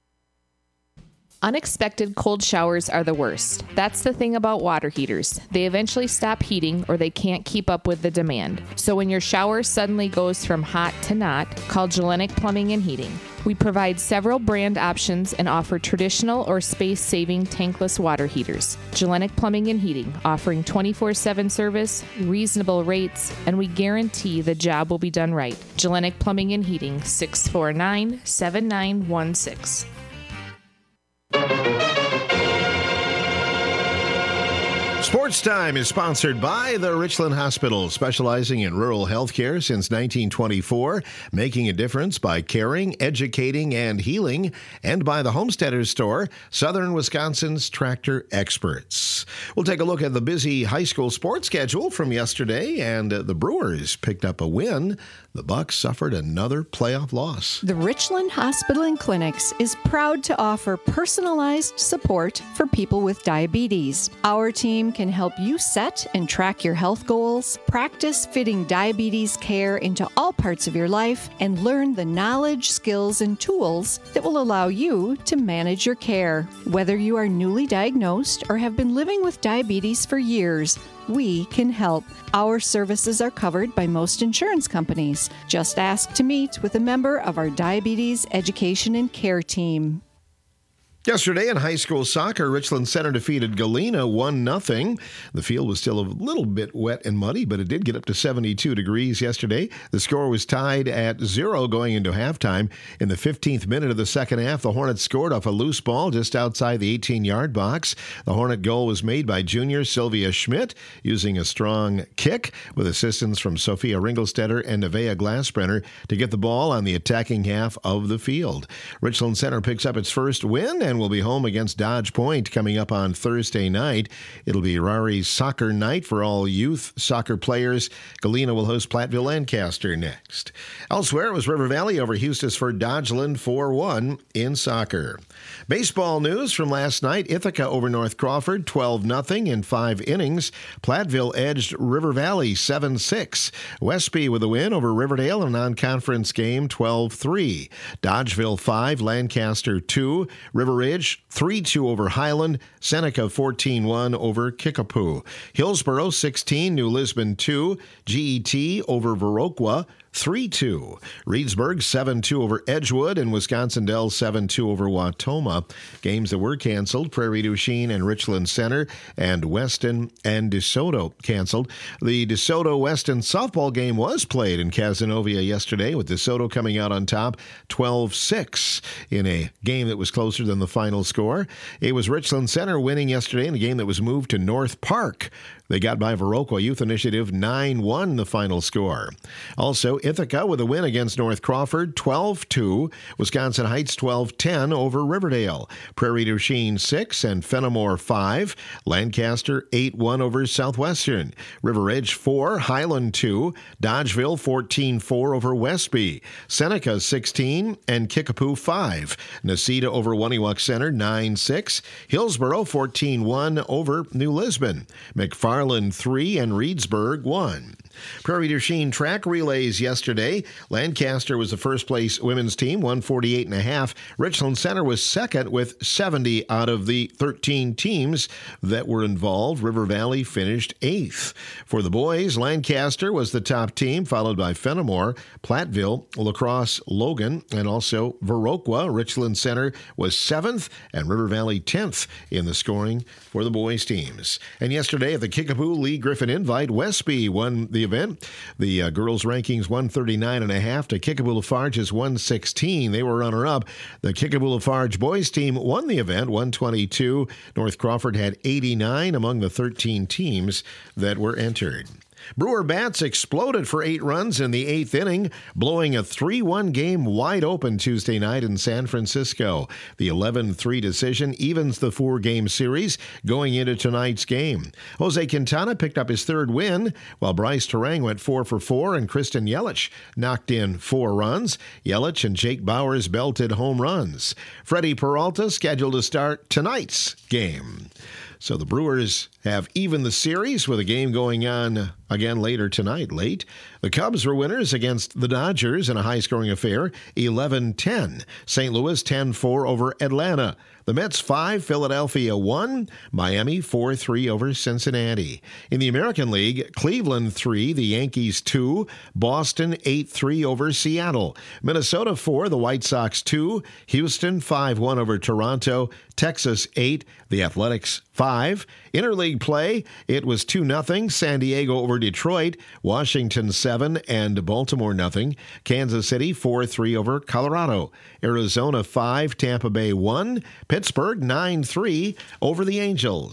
Unexpected cold showers are the worst. That's the thing about water heaters. They eventually stop heating or they can't keep up with the demand. So when your shower suddenly goes from hot to not, call Gellenic Plumbing and Heating. We provide several brand options and offer traditional or space-saving tankless water heaters. Gellenic Plumbing and Heating, offering twenty-four seven service, reasonable rates, and we guarantee the job will be done right. Gellenic Plumbing and Heating, six four nine, seven nine one six. Sports Time is sponsored by the Richland Hospital, specializing in rural health care since nineteen twenty-four, making a difference by caring, educating, and healing, and by the Homesteaders Store, Southern Wisconsin's tractor experts. We'll take a look at the busy high school sports schedule from yesterday, and uh, the Brewers picked up a win. The Bucks suffered another playoff loss. The Richland Hospital and Clinics is proud to offer personalized support for people with diabetes. Our team can help you set and track your health goals, practice fitting diabetes care into all parts of your life, and learn the knowledge, skills, and tools that will allow you to manage your care. Whether you are newly diagnosed or have been living with diabetes for years, we can help. Our services are covered by most insurance companies. Just ask to meet with a member of our Diabetes Education and Care team. Yesterday in high school soccer, Richland Center defeated Galena one nothing. The field was still a little bit wet and muddy, but it did get up to seventy-two degrees yesterday. The score was tied at zero going into halftime. In the fifteenth minute of the second half, the Hornets scored off a loose ball just outside the eighteen-yard box. The Hornet goal was made by junior Sylvia Schmidt using a strong kick with assistance from Sophia Ringelstetter and Nevaeh Glassbrenner to get the ball on the attacking half of the field. Richland Center picks up its first win and will be home against Dodge Point coming up on Thursday night. It'll be Rari's soccer night for all youth soccer players. Galena will host Platteville Lancaster next. Elsewhere, it was River Valley over Hustisford Dodgeland four one in soccer. Baseball news from last night. Ithaca over North Crawford twelve nothing in five innings. Platteville edged River Valley seven six. Westby with a win over Riverdale in a non-conference game twelve three. Dodgeville five, Lancaster two. River Ridge three two over Highland. Seneca fourteen one over Kickapoo. Hillsboro sixteen, New Lisbon two. G E T over Viroqua three two. Reedsburg seven two over Edgewood, and Wisconsin Dells seven two over Watoma. Games that were canceled: Prairie du Chien and Richland Center, and Weston and DeSoto canceled. The DeSoto-Weston softball game was played in Cazenovia yesterday, with DeSoto coming out on top twelve six in a game that was closer than the final score. It was Richland Center winning yesterday in a game that was moved to North Park. They got by Viroqua Youth Initiative nine one, the final score. Also, Ithaca with a win against North Crawford twelve two. Wisconsin Heights twelve ten over Riverdale. Prairie du Chien six and Fenimore five. Lancaster eight one over Southwestern. River Ridge four, Highland two. Dodgeville fourteen four over Westby. Seneca sixteen and Kickapoo five. Necedah over Waniwak Center nine six. Hillsboro fourteen one over New Lisbon. McFarland three and Reedsburg one. Prairie du Chien track relays yesterday. Lancaster was the first place women's team, one forty-eight and a half. Richland Center was second with seventy out of the thirteen teams that were involved. River Valley finished eighth. For the boys, Lancaster was the top team, followed by Fenimore, Platteville, La Crosse, Logan, and also Viroqua. Richland Center was seventh, and River Valley tenth in the scoring for the boys' teams. And yesterday at the Kickapoo Lee Griffin Invite, Westby won the event. The uh, girls' rankings one thirty-nine and a half to Kickapoo Lafarge's one sixteen. They were runner-up. The Kickapoo Lafarge boys team won the event one twenty-two. North Crawford had eighty-nine among the thirteen teams that were entered. Brewer bats exploded for eight runs in the eighth inning, blowing a three one game wide open Tuesday night in San Francisco. The eleven three decision evens the four-game series going into tonight's game. Jose Quintana picked up his third win, while Bryce Terang went four for four, and Kristen Yelich knocked in four runs. Yelich and Jake Bowers belted home runs. Freddie Peralta scheduled to start tonight's game. So the Brewers have evened the series with a game going on again later tonight, late. The Cubs were winners against the Dodgers in a high-scoring affair, eleven ten. Saint Louis ten four over Atlanta. The Mets five, Philadelphia one, Miami four three over Cincinnati. In the American League, Cleveland three, the Yankees two, Boston eight three over Seattle. Minnesota four, the White Sox two, Houston five one over Toronto, Texas eight, the Athletics five. Interleague play, it was two nothing, San Diego over Detroit, Washington seven and Baltimore nothing. Kansas City four three over Colorado. Arizona five, Tampa Bay one, Pittsburgh nine three over the Angels.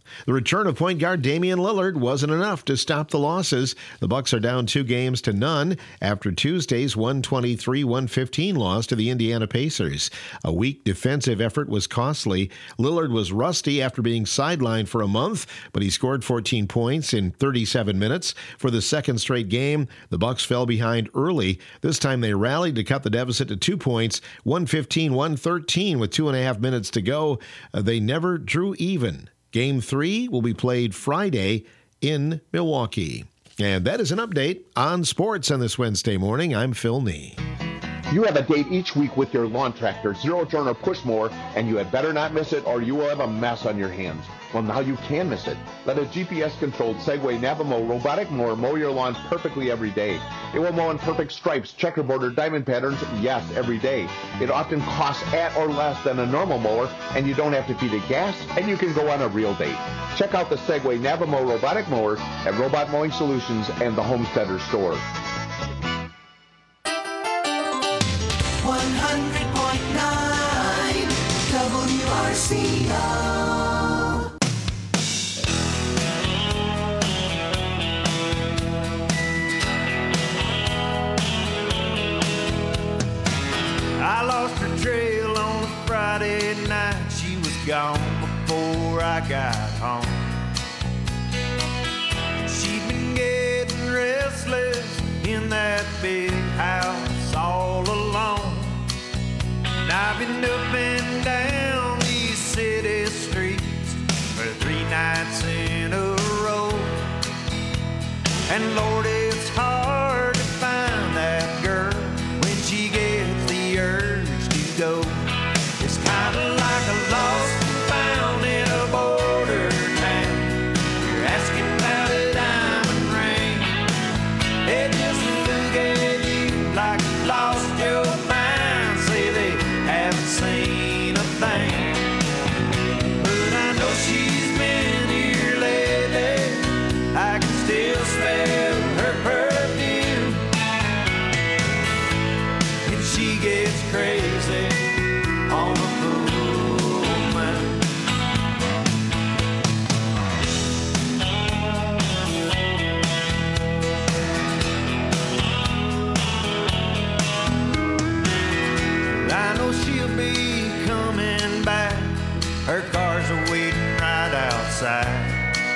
The return of point guard Damian Lillard wasn't enough to stop the losses. The Bucks are down two games to none after Tuesday's one twenty-three one fifteen loss to the Indiana Pacers. A weak defensive effort was costly. Lillard was rusty after being sidelined for a month, but he scored fourteen points in thirty-seven minutes. For the second straight game, the Bucks fell behind early. This time they rallied to cut the deficit to two points, one fifteen one thirteen with two and a half minutes to go. Uh, they never drew even. Game three will be played Friday in Milwaukee. And that is an update on sports on this Wednesday morning. I'm Phil Nee. You have a date each week with your lawn tractor, zero turn or push mower, and you had better not miss it or you will have a mess on your hands. Well, now you can miss it. Let a G P S-controlled Segway Navimo robotic mower mow your lawn perfectly every day. It will mow in perfect stripes, checkerboard, or diamond patterns, yes, every day. It often costs at or less than a normal mower, and you don't have to feed it gas, and you can go on a real date. Check out the Segway Navimo robotic mower at Robot Mowing Solutions and the Homesteader store. one hundred point nine W R C O. I lost her trail on a Friday night. She was gone before I got home. She'd been getting restless in that big house all alone. And I've been up and down these city streets for three nights in a row. And Lord, it's hard to find that girl when she gets the urge to go. It's kind of like a lost and found in a border town. You're asking about a diamond ring. They just look at you like you lost your mind. Say they haven't seen a thing. But I know she's been here lately. I can still smell her perfume. And she gets crazy on a full moon. I know she'll be coming back. Her cars are waiting right outside.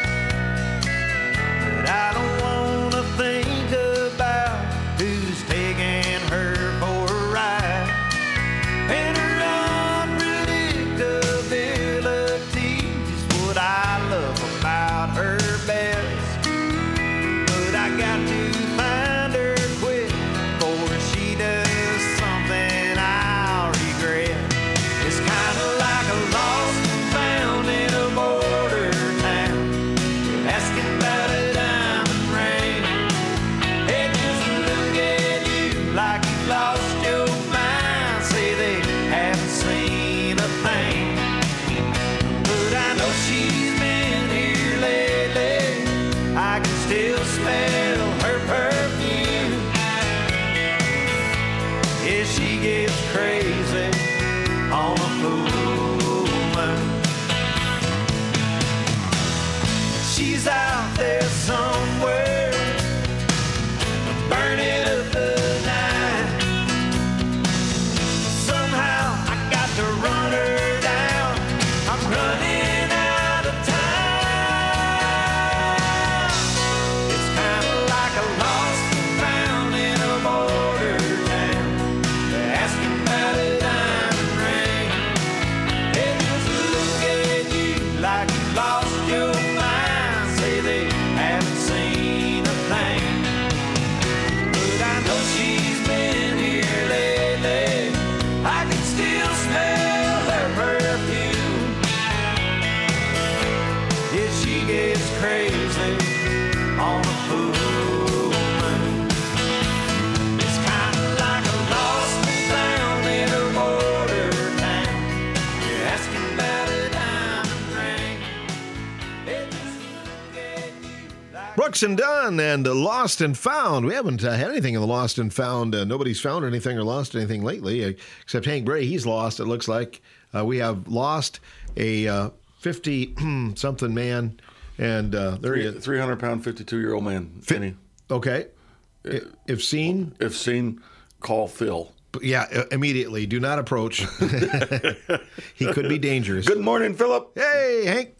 But I don't wanna think about who's taking her for a ride. And her unpredictability is what I love about her best. But I got to find her quick before she does something I'll regret. It's kind of like a lost and found in a border town. You're asking about a diamond ring. They just look at you like you lost your mind. Say they haven't seen a thing. But I know she's been here lately. I can still smell her perfume. Yeah, she gets crazy on a full moon. She's out there somewhere, burning up the night. Somehow I got to run her down. I'm running out of time. It's kind of like a lost and found in a border town. They're asking about a diamond ring. They just look at you like you lost your mind. Say they haven't seen a thing. But I know she's been here lately. I can still smell her perfume. Yeah, she gets crazy on a full moon. It's kind of like a lost and found in a border town. You're asking about a diamond ring. They just look at you like Brooks and Dunn and uh, Lost and Found. We haven't uh, had anything in the Lost and Found. Uh, nobody's found anything or lost anything lately, uh, except Hank Bray. He's lost, it looks like. Uh, we have lost a uh, fifty-something man, and uh, there he is. three hundred pound, fifty-two-year-old man. Fit, okay. Uh, if seen? If seen, call Phil. Yeah, immediately. Do not approach. He could be dangerous. Good morning, Philip. Hey, Hank.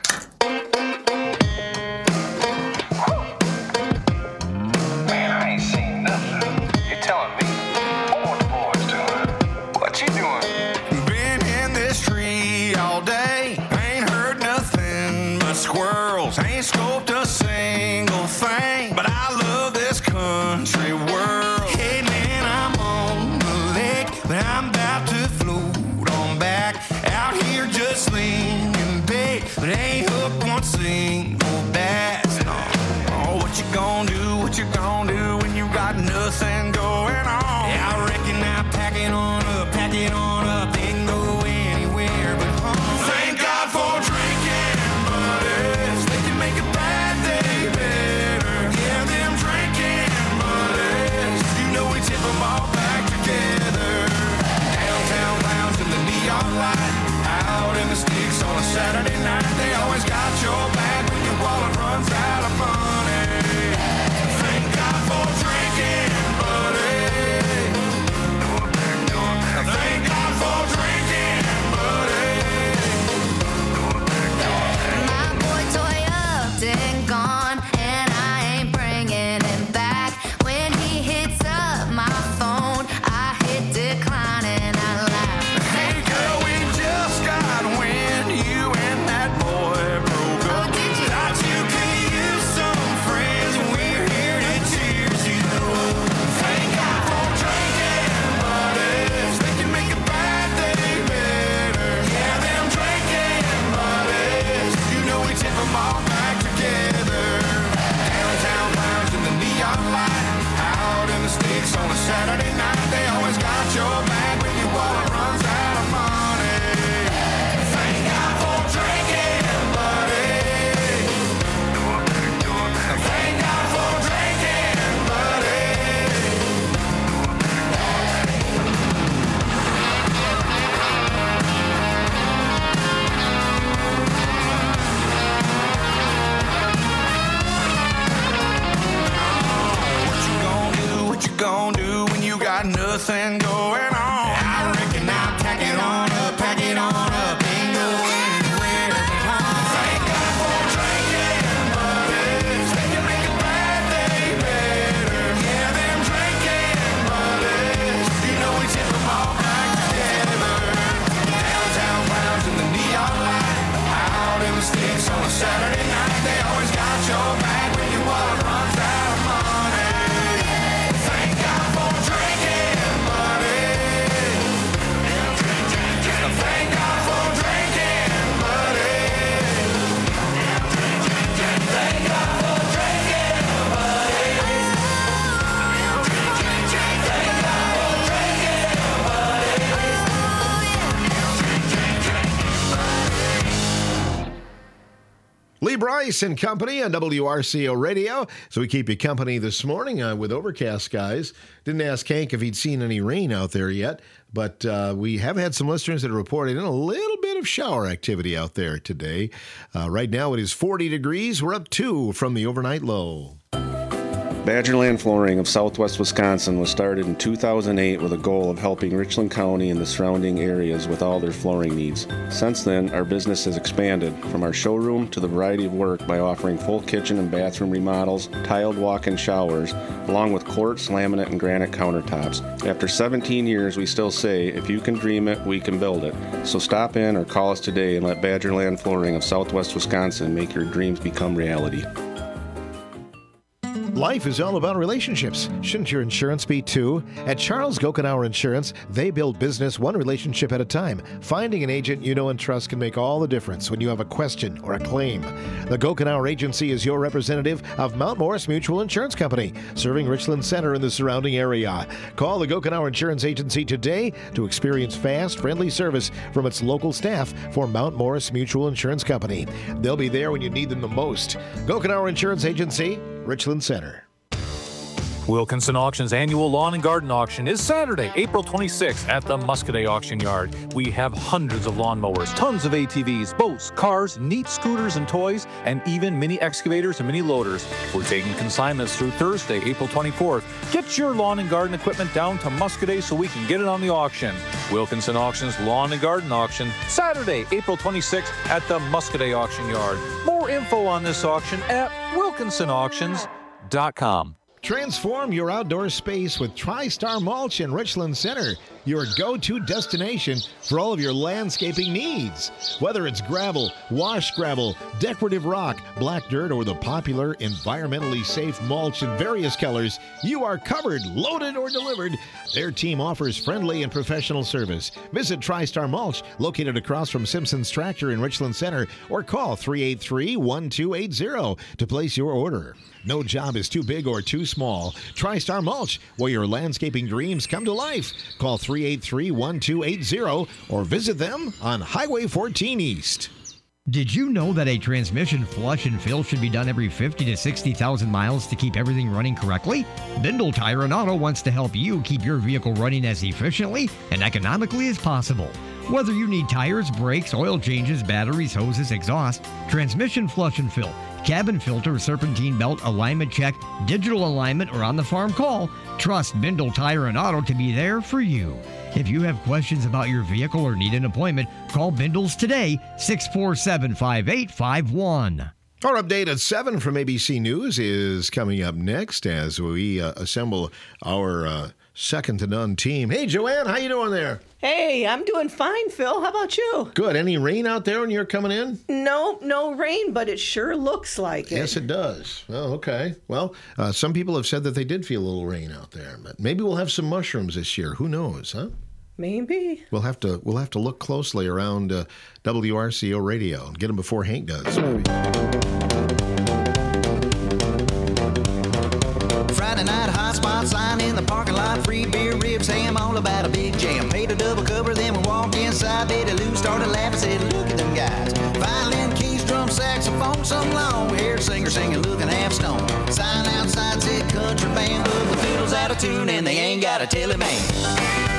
Man, I ain't seen nothing. You're telling me? What the boys doing? What you doing? Been in this tree all day. Ain't heard nothing but squirrels. Ain't scoped a single thing. But I love this country world. Hey, man, I'm on the lake, but I'm about to float on back. Out here just leaning bait, but ain't hooked one single bass. No. Oh, what you gonna do? What you gonna do when you got nothing going on? Yeah, I reckon I pack it on up, pack it on up, and go anywhere but home. Thank God for drinking buddies. They can make a bad day better. Yeah, them drinking buddies. You know we tip them all back together. Downtown lounge in the neon light. Out in the sticks on a Saturday night. They always got your back when your wallet runs out of money. Thank God for drinking buddies. Thank God for drinking buddies. My boy Toya and gone, and I ain't bringing him back. When he hits up my phone, I hit decline and I laugh. Hey girl, we just got wind. You and that boy broke up. Oh, did you? Thought you could use some friends, and we're here to cheers you up. Thank God for drinking buddies. They can make a bad day better. Yeah, them drinking buddies. You know we tip them all back together. Downtown lounge in the neon light. Out in the sticks on a Saturday night. They always got your back when your wallet runs out of money. Thank God for drinking buddies. Thank God for drinking buddies. What you gonna do? What you gonna do when you got nothing going on? I reckon I'll pack it on up, pack it on up, and go anywhere but home. Thank God for drinking buddies. They can make a bad day better. Yeah, them drinking buddies. You know we tip them all back together. Downtown lounge in the neon light. Out in the sticks on a Saturday night. They always got your back when your wallet runs out of money. Thank God for drinking buddies. Thank God for drinking buddies. Thank God for drinking buddies. Thank God for drinking buddies. Lee Bryce and company on W R C O Radio. So we keep you company this morning uh, with overcast skies. Didn't ask Hank if he'd seen any rain out there yet, but uh, we have had some listeners that have reported in a little bit of shower activity out there today. Uh, right now it is forty degrees. We're up two from the overnight low. Badgerland Flooring of Southwest Wisconsin was started in two thousand eight with a goal of helping Richland County and the surrounding areas with all their flooring needs. Since then, our business has expanded from our showroom to the variety of work by offering full kitchen and bathroom remodels, tiled walk-in showers, along with quartz, laminate, and granite countertops. After seventeen years, we still say, if you can dream it, we can build it. So stop in or call us today and let Badgerland Flooring of Southwest Wisconsin make your dreams become reality. Life is all about relationships. Shouldn't your insurance be too? At Charles Gokenauer Insurance, they build business one relationship at a time. Finding an agent you know and trust can make all the difference when you have a question or a claim. The Gokenauer Agency is your representative of Mount Morris Mutual Insurance Company, serving Richland Center and the surrounding area. Call the Gokenauer Insurance Agency today to experience fast, friendly service from its local staff for Mount Morris Mutual Insurance Company. They'll be there when you need them the most. Gokenauer Insurance Agency, Richland Center. Wilkinson Auction's annual lawn and garden auction is Saturday, April twenty-sixth at the Muscadet Auction Yard. We have hundreds of lawnmowers, tons of A T Vs, boats, cars, neat scooters and toys, and even mini excavators and mini loaders. We're taking consignments through Thursday, April twenty-fourth. Get your lawn and garden equipment down to Muscadet so we can get it on the auction. Wilkinson Auction's lawn and garden auction, Saturday, April twenty-sixth at the Muscadet Auction Yard. More info on this auction at wilkinson auctions dot com. Transform your outdoor space with TriStar Mulch in Richland Center, your go-to destination for all of your landscaping needs. Whether it's gravel, wash gravel, decorative rock, black dirt, or the popular environmentally safe mulch in various colors, you are covered, loaded, or delivered. Their team offers friendly and professional service. Visit TriStar Mulch, located across from Simpson's Tractor in Richland Center, or call three eight three, one two eight zero to place your order. No job is too big or too small. TriStar Mulch, where your landscaping dreams come to life. Call three eight three, one two eight zero or visit them on Highway fourteen East. Did you know that a transmission flush and fill should be done every fifty to sixty thousand miles to keep everything running correctly? Bindle Tire and Auto wants to help you keep your vehicle running as efficiently and economically as possible. Whether you need tires, brakes, oil changes, batteries, hoses, exhaust, transmission flush and fill, cabin filter, serpentine belt, alignment check, digital alignment, or on-the-farm call, trust Bindle Tire and Auto to be there for you. If you have questions about your vehicle or need an appointment, call Bindles today, six four seven, five eight five one. Our update at seven from A B C News is coming up next as we uh, assemble our uh, second-to-none team. Hey, Joanne, how you doing there? Hey, I'm doing fine, Phil. How about you? Good. Any rain out there when you're coming in? No, no rain, but it sure looks like it. Yes, it does. Oh, okay. Well, uh, some people have said that they did feel a little rain out there, but maybe we'll have some mushrooms this year. Who knows, huh? Maybe. We'll have to we'll have to look closely around uh, W R C O Radio and get them before Hank does. Friday night hot spot sign in the parking lot, free beer, ribs, ham, all about a big jam. Paid a double cover, then we walked inside. Betty Lou started laughing, said, "Look at them guys. Violin, keys, drum, saxophone, some long-haired singer singing, looking half stoned. Sign outside said country band, but the fiddle's out of tune and they ain't got a telly man."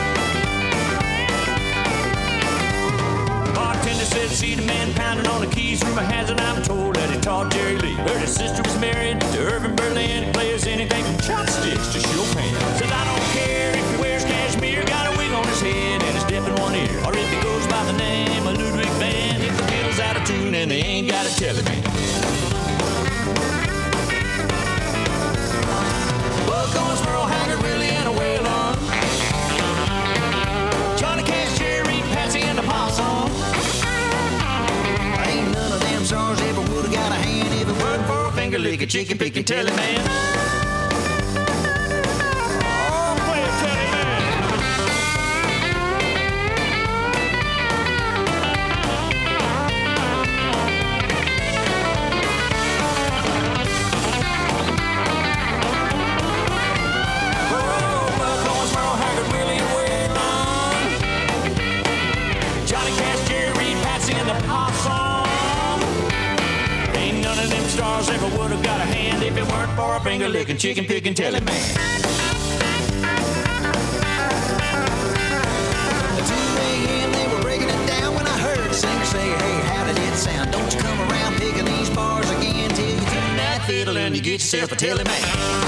Bartender said, "See the man pounding on the keys through my hands, and I'm told that he taught Jerry Lee. Heard his sister was married to Irving Berlin. He plays anything from chopsticks to Chopin. Says I don't care if he wears cashmere, got a wig on his head and he's deaf in one ear, or if he goes by the name of Ludwig van. If the fiddle's out of tune and they ain't got a telly man." Buck Owens, Merle Haggard, Willie, and a Waylon. Johnny Cash, Jerry, Patsy, and the Possum. Ain't none of them stars ever would have got a hand if it weren't for a finger licking, chicken picking telly man. Ever would have got a hand if it weren't for a finger licking, chicken picking telly man. At two a.m. they were breaking it down when I heard the singer say, "Hey, how did it sound? Don't you come around picking these bars again till you tune that fiddle and you get yourself a telly man."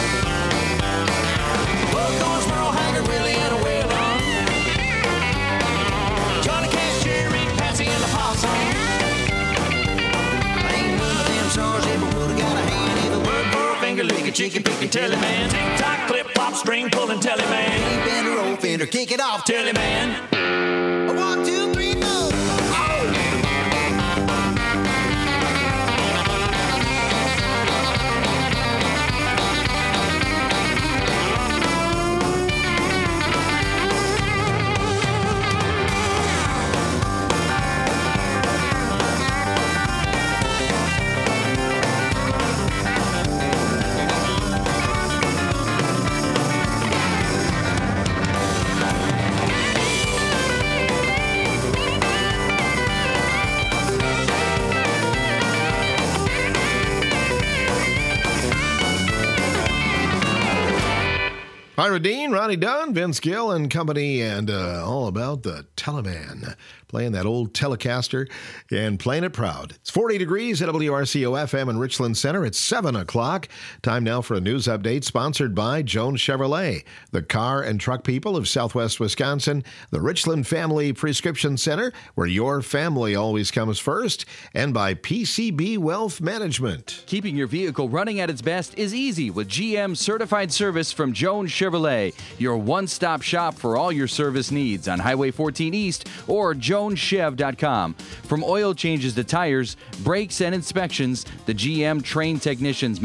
Buck Owens, Merle Haggard, Willie, and a Waylon. Johnny Cash, Jerry, Patsy, and the Possum. Stars ever would have got a hand if it weren't for a finger licking, chicken picking telly man. Tick tock, clip flop, string pulling telly man. Deep bender, old fender, kick it off telly man. One, two, three, four. Oh! Ira Dean, Ronnie Dunn, Vince Gill and company, and uh, all about the Teleman. Playing that old Telecaster and playing it proud. It's forty degrees at W R C O F M in Richland Center. It's seven o'clock. Time now for a news update sponsored by Jones Chevrolet, the car and truck people of Southwest Wisconsin, the Richland Family Prescription Center, where your family always comes first, and by P C B Wealth Management. Keeping your vehicle running at its best is easy with G M Certified Service from Jones Chevrolet, your one-stop shop for all your service needs on Highway fourteen East or jones chev dot com. From oil changes to tires, brakes, and inspections, the G M trained technicians